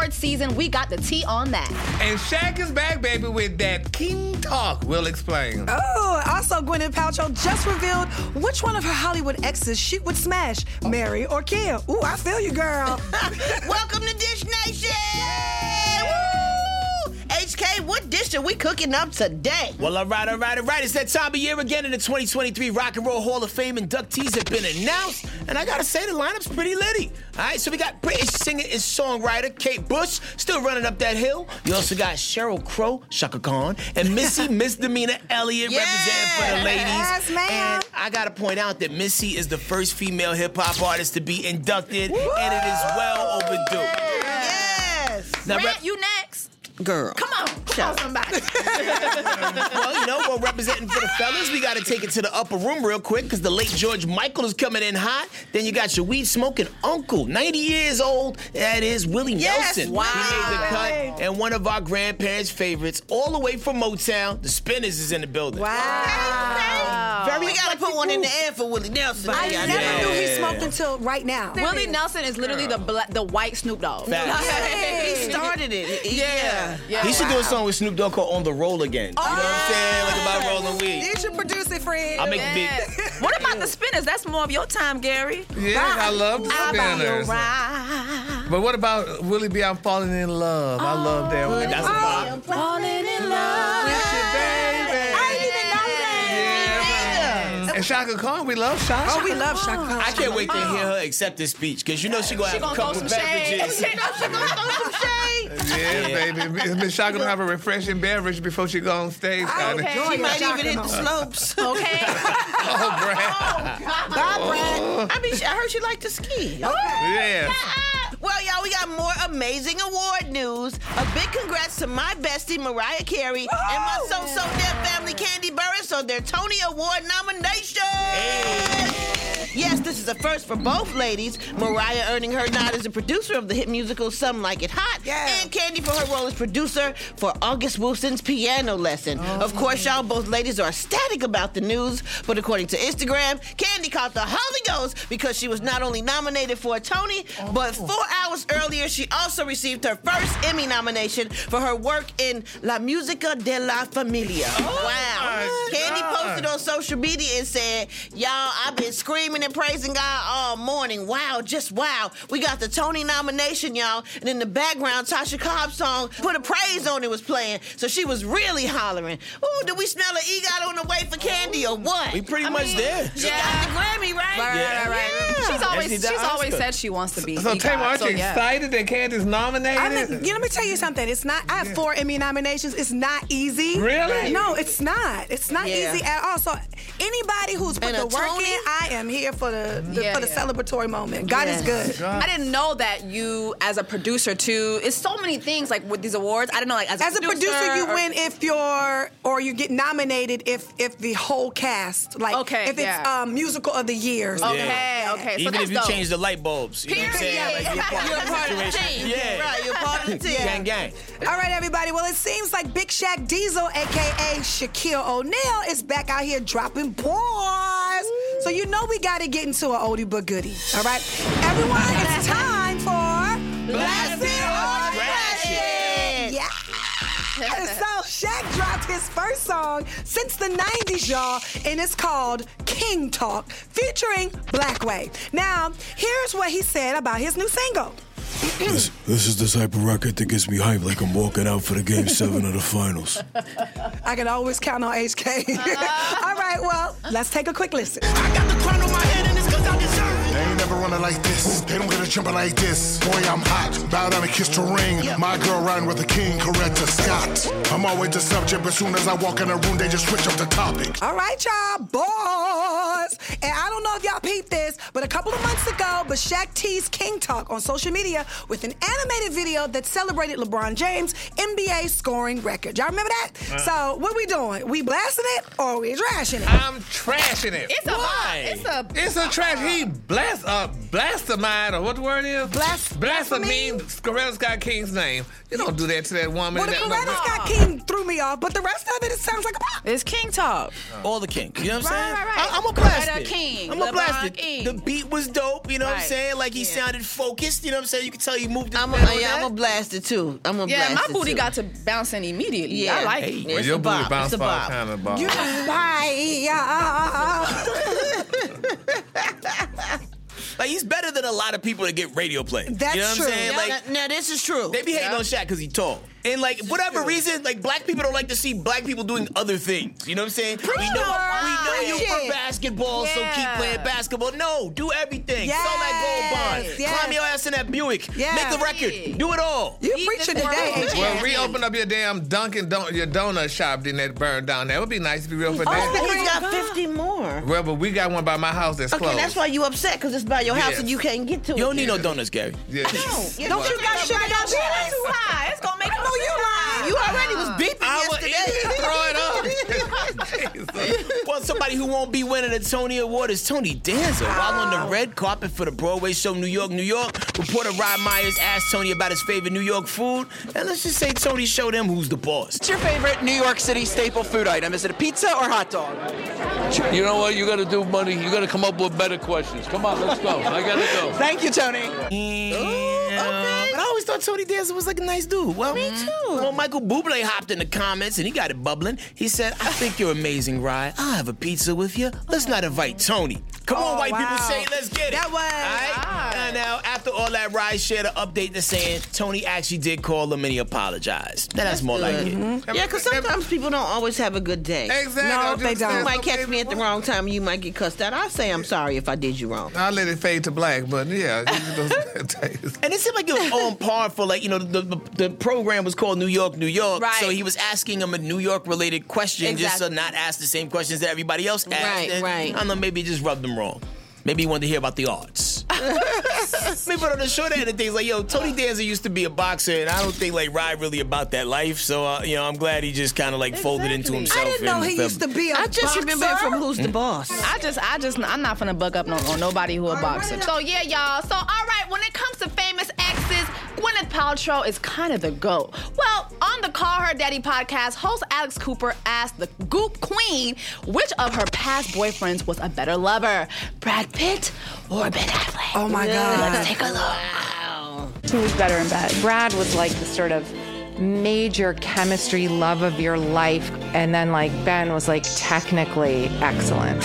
awards season. We got the tea on that. And Shaq is back, baby, with that King Talk. We'll explain. Oh, also Gwyneth Paltrow just revealed which one of her Hollywood exes she would smash, Mary or Kim. Ooh, I feel you, girl. Welcome to Dish Nation! Woo! HK, what dish are we cooking up today? Well, all right. It's that time of year again in the 2023 Rock and Roll Hall of Fame inductees have been announced. And I gotta say, the lineup's pretty litty. All right, so we got British singer and songwriter Kate Bush, still running up that hill. You also got Sheryl Crow, Chaka Khan, and Missy Misdemeanor Elliott representing for the ladies. Yes, ma'am. And I gotta point out that Missy is the first female hip-hop artist to be inducted, and it is well overdue. Yes! Now, Grant, you next. Girl. Come on, somebody. Well, we're representing for the fellas. We got to take it to the upper room real quick because the late George Michael is coming in hot. Then you got your weed-smoking uncle, 90 years old. That is Willie Nelson. Wow. He made the cut. And one of our grandparents' favorites, all the way from Motown, the Spinners is in the building. Wow. We gotta put one in the air for Willie Nelson. I never knew he smoked until right now. Willie Nelson is literally the white Snoop Dogg. Facts. He started it. Yeah. He should do a song with Snoop Dogg called On the Roll Again. You know what I'm saying? Like about rolling weed. You should produce it, Fred. I'll make the beat. What about the Spinners? That's more of your time, Gary. Yeah, I love the Spinners. But what about Willie B? I'm falling in love. I love that one. That's a vibe. I'm falling in love. With you, baby. I didn't even know that. And Chaka Khan, we love Chaka. Oh, we love Chaka Khan. I can't wait to hear her accept this speech because you know she gonna have a couple beverages. She gonna throw some shade. Yeah, baby. Miss Chaka gonna have a refreshing beverage before she go on stage. honey. Okay. She might even hit the slopes. Okay. Oh, Brad. Bye, Brad. I heard she liked to ski. Yeah. Well, y'all, we got more amazing award news. A big congrats to my bestie, Mariah Carey, and my so-so deaf family, Candy Burris, on their Tony Award nomination. Yes, this is a first for both ladies. Mariah earning her nod as a producer of the hit musical Some Like It Hot, and Candy for her role as producer for August Wilson's Piano Lesson. Of course, y'all, both ladies are ecstatic about the news, but according to Instagram, Candy caught the Holy Ghost because she was not only nominated for a Tony, but 4 hours earlier, she also received her first Emmy nomination for her work in La Musica de la Familia. Wow. Candy posted on social media and said, y'all, I've been screaming and praising God all morning. Wow, just wow. We got the Tony nomination, y'all. And in the background, Tasha Cobb's song, Put a Praise on It, was playing. So she was really hollering. Ooh, did we smell an EGOT on the way for Candy or what? We pretty much there. She got the Grammy, right? Right. She's always said she wants to be. So, Taylor, aren't you yeah. excited that Candy's nominated? Let me tell you something. It's not. I have 4 Emmy nominations. It's not easy. Really? No, it's not. It's not easy at all. So anybody who's put And the a work Tony? in, I am here for the Yeah. celebratory moment. God is good. I didn't know that you, as a producer, too. It's so many things like with these awards. I didn't know, like as a producer, you or- win if you get nominated if the whole cast, like if it's musical of the year. Okay. So Even that's if you dope. change the light bulbs, you know what I'm saying? Yeah, Like, you're part of the team. Yeah. Right, you're part of the team. Gang. All right, everybody. Well, it seems like Big Shaq Diesel, a.k.a. Shaquille O'Neal, is back out here dropping bars. So you know we got to get into an oldie but goodie. All right? Everyone, it's time for Blast It or Trash It. Yeah. So Shaq dropped his first song since the 90s, y'all, and it's called King Talk, featuring Blackway. Now, here's what he said about his new single. This is the type of record that gets me hyped like I'm walking out for the Game 7 of the finals. I can always count on HK. All right, well, let's take a quick listen. I got the crown on my head and it's 'cause I deserve it. They ain't never running like this. They don't get a jumper like this. Boy, I'm hot. Bow down and kiss the ring. My girl riding with the king, Coretta Scott. I'm always the subject, but soon as I walk in the room, they just switch up the topic. All right, y'all, boys. And I don't know if y'all peeped this, but a couple of months ago, Shaq teased King Talk on social media with an animated video that celebrated LeBron James' NBA scoring record. Y'all remember that? So what we doing? We blasting it or we trashing it? I'm trashing it. It's a vibe. It's a trash. He blasphemized, or what the word is? Blasphemy. Coretta Scott King's name. You don't do that to that woman. Well, the Coretta Scott King threw me off, but the rest of it sounds like a pop. It's King Talk. All the king. You know what I'm saying? Right. I'm gonna blast Coretta it. King, I'm gonna blast LeBron it. King. The beat was dope. You know what I'm Right. saying? Like he sounded focused. You know what I'm saying? You can tell he moved. I'm gonna blast it too. I'm gonna Yeah, blast my it booty too. got to bouncing immediately. Yeah. I like Hey. it. Well, It's your a booty bop. bounce It's a all bop. kind of ball. Like he's better than a lot of people that get radio play. That's you know what true. I'm saying? Yeah. Like Now this is true. they be hating on Shaq because he's tall. And like whatever reason, like black people don't like to see black people doing other things. You know what I'm saying? We know you for Shit. basketball, so keep Yeah. playing basketball. No, do everything. Yes. Sell that gold bond. Yes. Climb your ass in that Buick. Yeah. Make a record. Do it all. You preaching today, AJ. Well, reopen up your damn Dunkin' your donut shop that burned down. That would be nice to be real for Oh, that. he's got 50 more. Well, but we got one by my house that's Okay, closed. that's why you upset, because it's by your house Yes. and you can't get to it. You don't need no donuts, Gary. Yeah. Don't you got sugar That's diabetes? too high. It's gonna make I know you lying. You already was beeping I would yesterday. throw it up. Well, somebody who won't be winning a Tony Award is Tony Danza. While on the red carpet for the Broadway show New York, New York, reporter Rob Myers asked Tony about his favorite New York food. And let's just say Tony showed him who's the boss. What's your favorite New York City staple food item? Is it a pizza or hot dog? You know what? You got to do, buddy. You got to come up with better questions. Come on, let's go. I got to go. Thank you, Tony. But I always thought Tony Danza was like a nice dude. Well, me too. Well, Michael Bublé hopped in the comments and he got it bubbling. He said, I think you're amazing, Rye. I'll have a pizza with you. Let's not invite Tony. Come on, white people, say it. Let's get it. That was- All right? And now, after all that, Rye shared an update to saying Tony actually did call him and he apologized. Now, that's more like it. Yeah, because sometimes people don't always have a good day. Exactly. No, I'm they just don't. saying You might some catch people- me at the wrong time and you might get cussed out. I'll say I'm sorry if I did you wrong. I'll let it fade to black, but yeah. And it seemed like it was on par for, like, you know, the program was called New York, New York. Right. So he was asking him a New York-related question just to Exactly. not ask the same questions that everybody else asked. Right, And, right. I don't know, maybe it just rubbed him wrong. Maybe he wanted to hear about the arts. Maybe on the short end of things, like, yo, Tony Danza used to be a boxer, and I don't think, like, Rye really about that life. So, you know, I'm glad he just kind of, like, folded into himself. I didn't know he and used to be a I just boxer. remember it from Who's the Boss. I'm not finna buck up on nobody who a boxer. So yeah, y'all. So all right, when it comes to famous exes, Gwyneth Paltrow is kind of the GOAT. Well, on the Call Her Daddy podcast, host Alex Cooper asked the Goop Queen which of her past boyfriends was a better lover, Brad Pitt or Ben Affleck. Oh my Let's God. take a look. Who was better in bed? Brad was like the sort of major chemistry love of your life, and then like Ben was like technically excellent.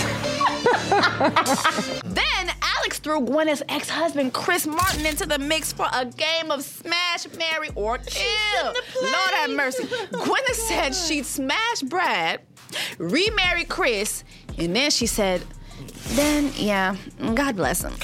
Then Alex threw Gwyneth's ex-husband Chris Martin into the mix for a game of smash, marry, or kill. Lord have mercy. Gwyneth said she'd smash Brad, remarry Chris, and then she said, then, yeah, God bless him.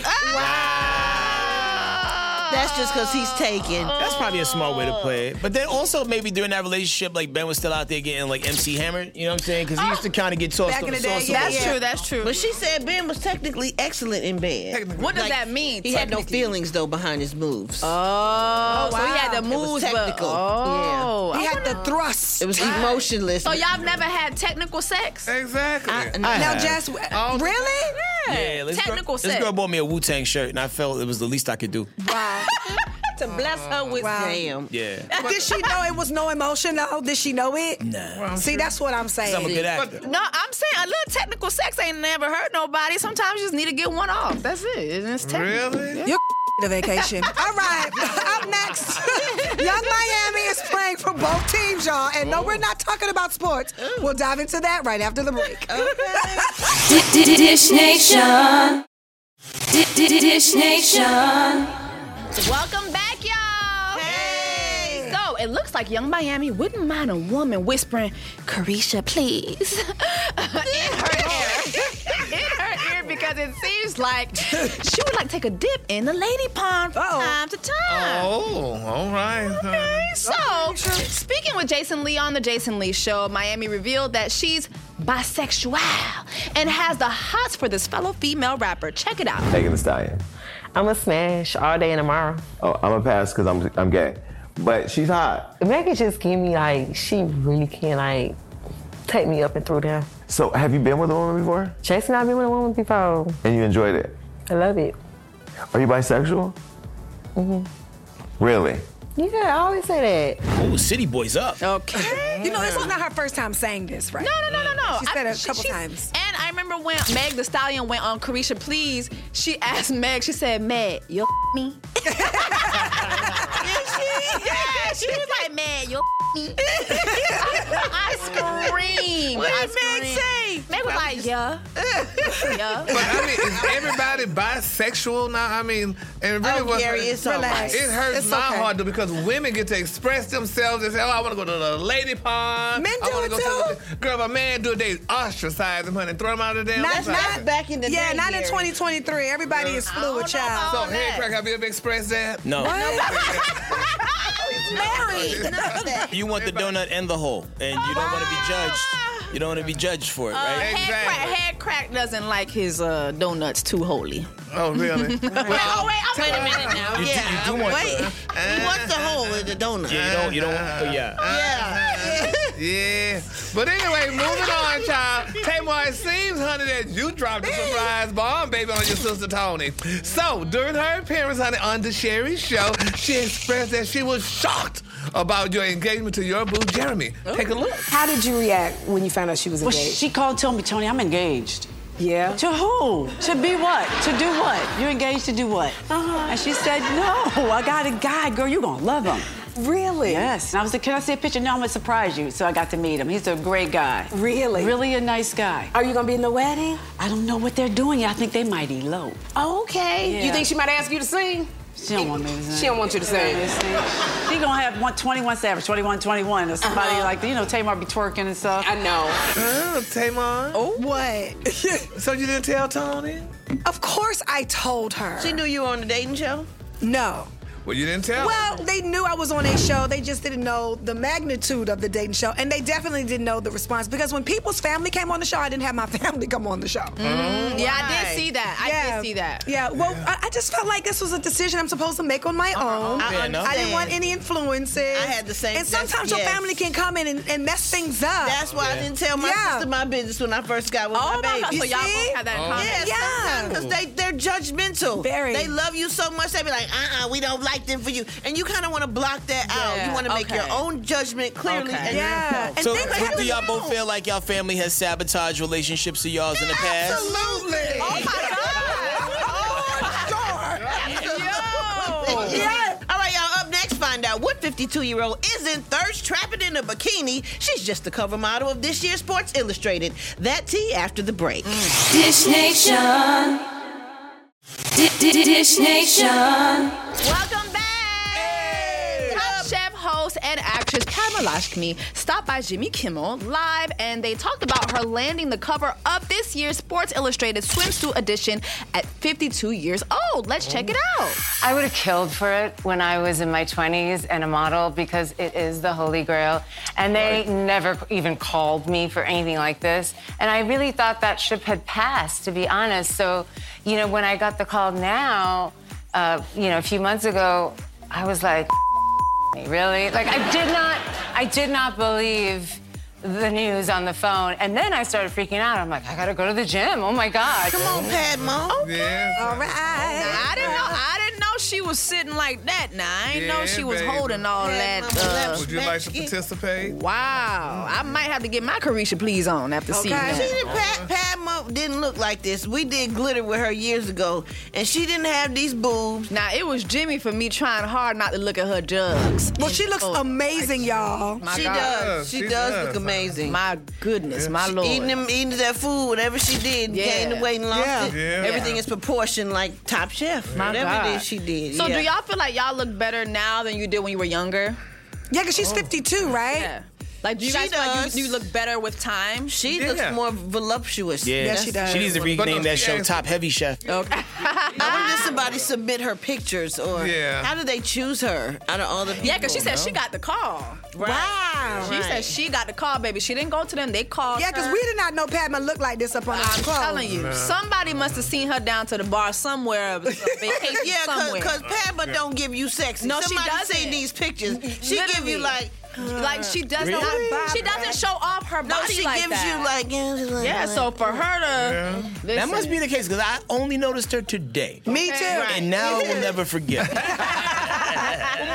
That's just because he's taken. That's probably a smart way to play it. But then also maybe during that relationship, like Ben was still out there getting like MC hammered. You know what I'm saying? Because he used to kind of get tossed Back on in the the day, sauce. yeah. That's true, that's true. But she said Ben was technically excellent in bed. What does that mean? He had no feelings, though, behind his moves. Oh, so he had the It was moves, technical. Oh. He had the thrust. It was emotionless. So y'all have never had technical sex? Exactly. Now, Jess, really? Yeah, Technical this sex. girl bought me a Wu-Tang shirt, and I felt it was the least I could do. Wow. to bless her with damn. Yeah. Did she know it was no emotion, though? Did she know it? Nah. See, that's what I'm saying. I'm a good actor. No, I'm saying a little technical sex ain't never hurt nobody. Sometimes you just need to get one off. That's it. It's technical. Really? You're the vacation. All right, up next, Young Miami is playing for both teams, y'all. And no, we're not talking about sports. We'll dive into that right after the break. Dish Nation. Dish Nation. Welcome back, y'all. Hey. So it looks like Young Miami wouldn't mind a woman whispering, "Carisha, please," in her ear. In her ear, because it seems like she would like to take a dip in the lady pond from time to time. Oh, all right. Okay, so speaking with Jason Lee on the Jason Lee Show, Miami revealed that she's bisexual and has the hots for this fellow female rapper. Check it out. Megan Thee Stallion. I'm a smash all day and tomorrow. Oh, I'm a pass because I'm gay. But she's hot. Megan just give me like, she really can like take me up and through there. So have you been with a woman before? Jason, I've been with a woman before. And you enjoyed it? I love it. Are you bisexual? Mm-hmm. Really? Yeah, I always say that. Ooh, City Boys up. Okay. You know, this is not her first time saying this, right? No. She said it a couple times. And I I remember when Meg Thee Stallion went on Carisha Please, she asked Meg, she said, Meg, you me? Yeah, she was like, Meg, you me? I screamed. What did Meg say? Meg was like, yeah. Yeah. But I mean, is everybody bisexual now? I mean, and it really Gary, it's all right. It hurts It's my okay. heart though, because women get to express themselves and say, "Oh, I want to go to the lady pond." Men I do wanna it go too. To the girl, if a man do it, they ostracize him, honey, and throw him out of the damn. Not- house. not back in the Yeah, day, not in Gary. 2023. Everybody is fluid, child. So, Head Crack, have you ever expressed that? No. He's married. You want the donut and the hole, and you don't want to be judged. You don't want to be judged for it, right? Head Crack doesn't like his donuts too holy. Oh, really? Wait a minute now. You do want Wait, the. he wants the hole in the donut. Yeah, you don't. Yeah. Yeah. But anyway, moving on, child. Tamar, it seems, honey, that you dropped a surprise bomb, baby, on your sister Tony. So, during her appearance, honey, on the Sherry Show, she expressed that she was shocked about your engagement to your boo, Jeremy. Take a look. How did you react when you found out she was Well, engaged? she called, told me, Tony, I'm engaged. Yeah. To who? To be what? To do what? You're engaged to do what? And she said, no, I got a guy, girl, you're gonna love him. Really? Yes. And I was like, can I see a picture? No, I'm gonna surprise you. So I got to meet him. He's a great guy. Really? Really a nice guy. Are you gonna be in the wedding? I don't know what they're doing yet. I think they might elope. Oh, okay. Yeah. You think she might ask you to sing? She don't want me to sing. She don't want you to sing. She gonna have 21 Savage, 21, or somebody like, you know, Tamar be twerking and stuff. I know. Oh, Tamar. Oh, what? So you didn't tell Tony? Of course I told her. She knew you were on the dating show? No. Well, you didn't tell Well, her. they knew I was on a show. They just didn't know the magnitude of the dating show. And they definitely didn't know the response. Because when people's family came on the show, I didn't have my family come on the show. Yeah, I did see that. I did see that. Yeah, well, I just felt like this was a decision I'm supposed to make on my own. I understand. I didn't want any influences. I had the same. And sometimes your yes. family can come in and mess things up. That's why I didn't tell my sister my business when I first got with my baby. So y'all both had that in common. Yeah, because they're judgmental. Very. They love you so much, they be like, we don't like them for you. And you kind of want to block that out. You want to make your own judgment clearly. Okay. And Yeah. So, And do y'all both feel like y'all family has sabotaged relationships of y'all's in the past? Absolutely. Oh my God. Yeah. All right, y'all, up next, find out what 52-year-old isn't thirst trapping in a bikini. She's just the cover model of this year's Sports Illustrated. That tea after the break. Dish Nation. Dish Nation. Welcome back. Top Chef host and actress Pamela Lashmi stopped by Jimmy Kimmel Live, and they talked about her landing the cover of this year's Sports Illustrated swimsuit edition at 52 years old. Let's check it out. I would have killed for it when I was in my 20s and a model because it is the holy grail. And they never even called me for anything like this. And I really thought that ship had passed, to be honest. So, you know, when I got the call now, a few months ago, I was like, really? Like, I did not believe the news on the phone. And then I started freaking out. I'm like, I gotta go to the gym. Oh my God. Come on, Padma. Yeah. All right. I didn't know she was sitting like that. Now I didn't know she was holding all that. Would you like to participate? Wow, I might have to get my Carisha Please on after seeing She that. didn't, Padma didn't look like this. We did glitter with her years ago, and she didn't have these boobs. Now, it was Jimmy for me trying hard not to look at her jugs. Well, she looks amazing, y'all. She does. She does look amazing. My goodness, my Lord. Eating that food, whatever she did, gained the weight and lost it. Yeah. Everything is proportioned like Top Chef. My Whatever God. it is she did. So do y'all feel like y'all look better now than you did when you were younger? Yeah, because she's 52, right? Yeah. Like, do you She guys feel like does. you look better with time? She looks more voluptuous. Yeah, Yes, she does. She needs to rename that show Top Heavy Chef. Okay. Now, when did somebody submit her pictures, or how do they choose her out of all the people? Yeah, because she said she got the call. Right. Wow. She said she got the call, baby. She didn't go to them. They called Yeah, because her. we did not know Padma looked like this up on our I'm clothes. telling you, somebody must have seen her down to the bar somewhere, vacation Yeah, somewhere. because Padma don't give you sexy. No, she Somebody doesn't. seen these pictures. She give you Literally. like she does Really? not. She doesn't show off her no, body she like gives that. you like Yeah, so for her to That must be the case, because I only noticed her today. Me too. And now I will never forget. Well, moving on,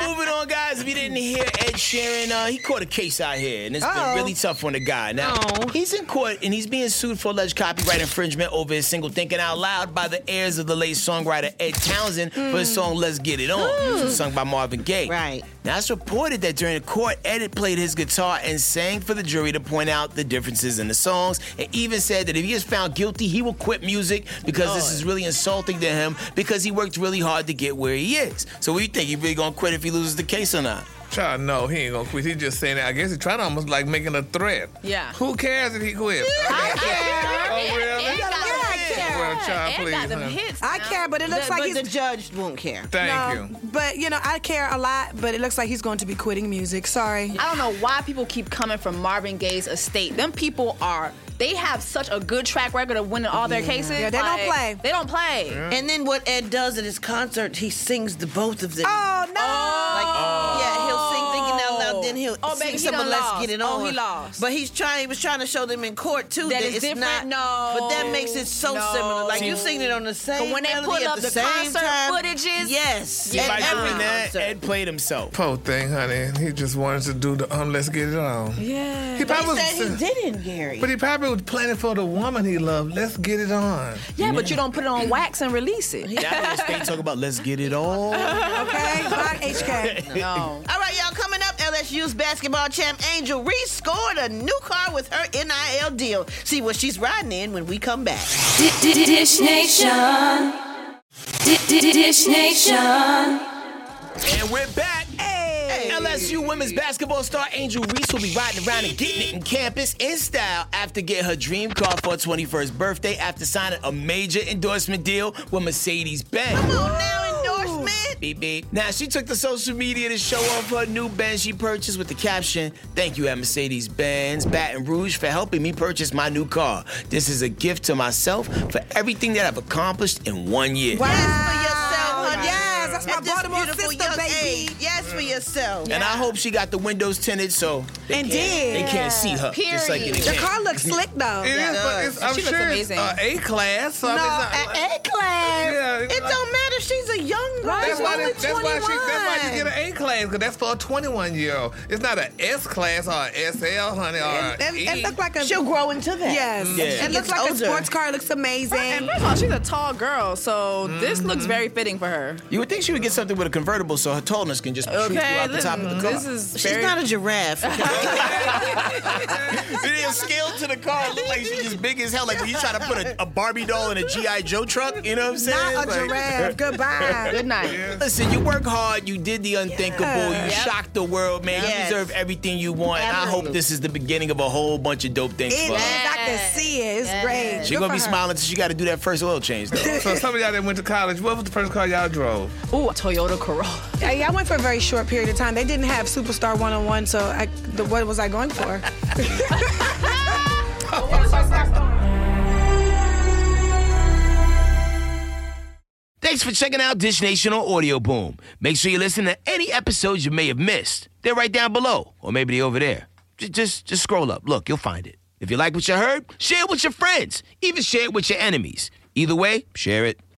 on, guys, if you didn't hear Ed Sheeran, he caught a case out here, and it's been really tough on the guy. Now, he's in court, and he's being sued for alleged copyright infringement over his single Thinking Out Loud by the heirs of the late songwriter Ed Townsend for his song Let's Get It On, sung by Marvin Gaye. Right. Now, it's reported that during the court, Ed had played his guitar and sang for the jury to point out the differences in the songs, and even said that if he is found guilty, he will quit music because this is really insulting to him because he worked really hard to get where he is. So what do you think? He really gonna quit if he loses the case or not? Child, no, he ain't gonna quit. He's just saying that. I guess he's trying to almost like making a threat. Yeah. Who cares if he quits? I care. Oh, really? Well, child, Ed please, got them honey. hits. I care, but it looks like the judge won't care. Thank you. But, I care a lot, but it looks like he's going to be quitting music. Sorry. I don't know why people keep coming from Marvin Gaye's estate. Them people they have such a good track record of winning all their cases. Yeah, they don't play. They don't play. Yeah. And then what Ed does at his concert, he sings the both of them. Oh, no. Yeah, he'll sing Thinking Out Loud, then he'll sing baby, some he of done Let's lost. Get It On. Oh, he lost. But he was trying to show them in court, too, That that it's it's different? not. No. But that makes it so similar. Like, you sing it on the same But when they melody put at up the the same concert time. footages, Yes. Yeah, by At doing every that, concert. Ed played himself. Poor thing, honey. He just wanted to do the Let's Get It On. Yeah. He But probably he said he didn't, Gary. But he probably was planning for the woman he loved. Let's get it on. Yeah, but you don't put it on wax and release it. That they talk about Let's Get It On. Okay, not HK. No. All right, y'all, coming up, LSU's basketball champ Angel Reese scored a new car with her NIL deal. See what she's riding in when we come back. Dish Nation. Dish Nation. And we're back. LSU women's basketball star Angel Reese will be riding around and getting it in campus in style after getting her dream car for her 21st birthday after signing a major endorsement deal with Mercedes-Benz. Come on now, endorsement. Beep, beep. Now, she took to social media to show off her new Benz she purchased with the caption, "Thank you at Mercedes-Benz Baton Rouge for helping me purchase my new car. This is a gift to myself for everything that I've accomplished in 1 year." Wow. Yes, for yourself, honey. Yes, that's my At this Baltimore beautiful sister, young baby. age. Yes, for yourself. And I hope she got the windows tinted so they can't see her. Just like in The car looks slick, though. It is, but I'm She looks sure amazing. it's A-class. So I mean, it's not, A-class. yeah, It don't matter. She's a young girl. That's why, only that's why you 21. get an A-class, because that's for a 21-year-old. It's not an S-class or an SL, honey, or an E. It looked like a... She'll grow into that. Yes. Yeah. It looks Gets like older. a sports car. It looks amazing. And first of all, she's a tall girl, so this looks very fitting for her. You would think she would get something with a convertible so her tallness can just shoot throughout the top of the car. This is She's very... not a giraffe. Did he scale to the car? It looked like she's just big as hell. Like when you try to put a Barbie doll in a G.I. Joe truck, you know what I'm saying? Not a Like- giraffe. Goodbye. Good night. Listen, you work hard, you did the unthinkable, Yeah. you shocked the world, man. You Yes. deserve everything you want. And I hope this is the beginning of a whole bunch of dope things It for is. her. I can see it. It's great. She's Good gonna for be her. smiling until she got to do that first oil change, though. So some of y'all that went to college, what was the first car y'all drove? Ooh, a Toyota Corolla. I went for a very short period of time. They didn't have Superstar 101, so what was I going for? Thanks for checking out Dish Nation on Audio Boom. Make sure you listen to any episodes you may have missed. They're right down below, or maybe they're over there. Just scroll up. Look, you'll find it. If you like what you heard, share it with your friends. Even share it with your enemies. Either way, share it.